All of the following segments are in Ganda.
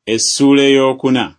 Essuula ey'okuna.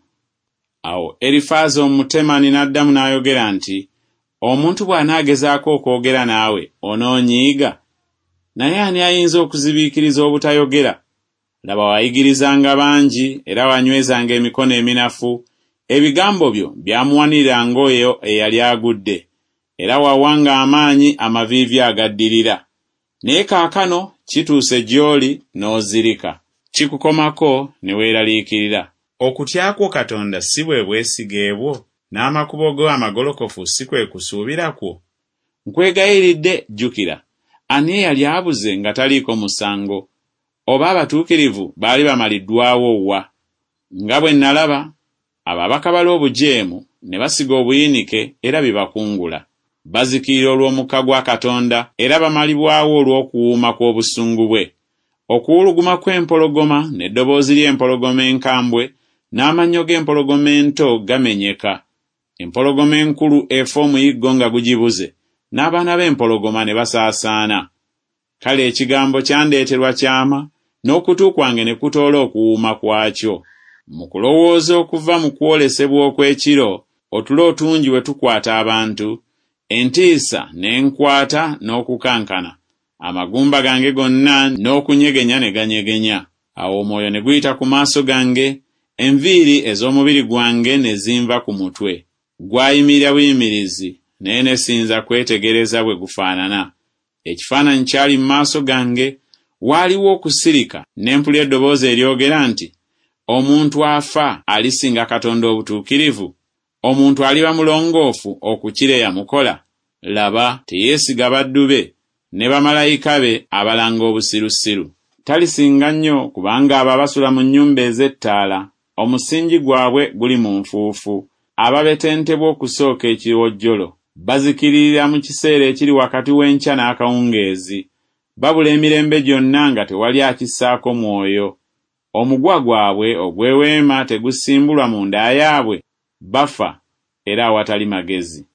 Awo Erifaazi Omutemani n'addamu n'ayogera nti, omuntu bw'anaagezaako okwogera naawe onoonyiiga, naye ani ayinza okuzibiikiriza obutayogera? Laba wayigirizanga bangi era wanywezanga emikono eminafu, ebigambo byo byamuwaniriranga oyo eyali agudde, era wawanga amaanyi amaviivi agaddirira. Naye kaakano kituuse gy'oli n'ozirika, kikukomako ne weeraliikirira. Okutya kwo Katonda si bwe bwesige bwo, n'amakubo go amagolokofu si kwe kusuubira kwo? Nkwegayiridde jjukira, ani eyali abuze nga taliiko musango? Oba abatuukirivu baali bamaliddwawo wa? Nga bwe nalaba, ababaka bali obujeemu ne basiga obuyinike era bibakungula. Bazikirira olw'omukka gwa Katonda era bamalibwawo olw'okuwuuma kw'obusungu bwe. Okuwuluguma kw'empologoma n'eddoboozi ly'empologoma enkambwe n'amannyo g'empologoma ento gamenyeka. Empologoma enkulu efa omuyiggo nga gugibuze, n'abaana b'empologoma ne basaasaana. Kale ekigambo kyandeeterwa kyama, n'okutu kwange ne kutoola okuwuuma kwakyo. Mu kulowooza okuva mu kwolesebwa okw'ekiro, otulo otungi we tukwata abantu, entiisa n'enkwata n'okukankana, amagumba gange gonna n'okunyegenya ne ganyegenya. Awo omwoyo ne guyita ku maaso gange, enviiri ez'omubiri gwange ne zinva ku mutwe. Gwayimirira buyimirizi, naye ne siyinza kwetegereza bwe gufaanana. Ekifaananyi kyali mu maaso gange, waaliwo okusirika, ne mpulira eddoboozi eryogera nti, omuntu afa alisinga Katonda obutuukirivu? Omuntu aliba mulongoofu okukira eyamukola? Laba, teyeesiga baddu be ne bamalayika be abalanga obusirusiru. Talisinga nnyo kubanga abo abasula mu nnyumba ez'ettaala, omusingi gwabwe guli mu nfuufu. Ababetentebwa okusooka ekiwojjolo bazikiririra mu kiseera ekiri wakati w'enkya n'akawungeezi. Babula emirembe gyonna nga tewali akissaako mwoyo. Omugwa gwabwe ogw'eweema tegusimbulwa mu nda yaabwe, bafa era awatali magezi.